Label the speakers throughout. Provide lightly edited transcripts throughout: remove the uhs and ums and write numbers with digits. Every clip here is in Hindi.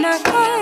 Speaker 1: न कर।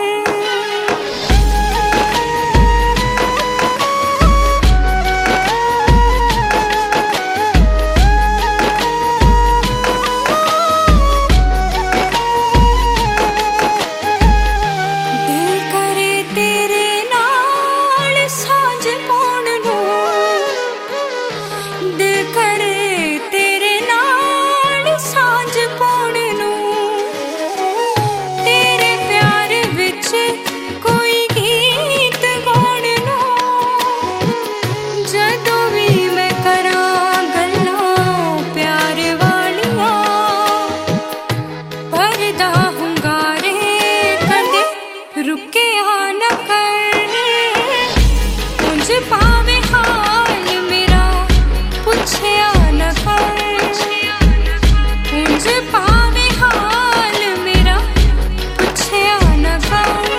Speaker 1: पावे हाल मेरा पुछया न कर, उंज पावे हाल मेरा पुछया न कर।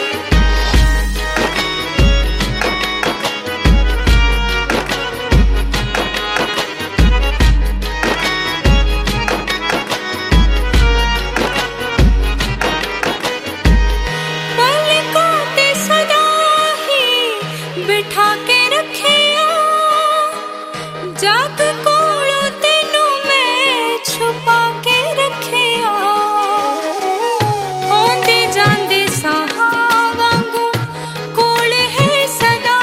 Speaker 1: पलकों ते सदा ही बिठा के रखिया, जग कोलों तेनू मैं छुपा के रखिया। आंदे जांदे साहां वांगू कोल है सदा,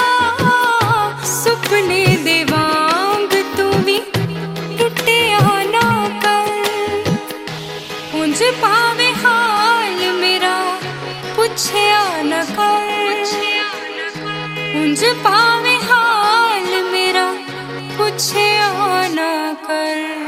Speaker 1: सुपने दे वांग तू भी टुटिया ना कर। उंज पावे हाल मेरा पुछया न कर, उंज पावे हाल मेरा पुछया न कर।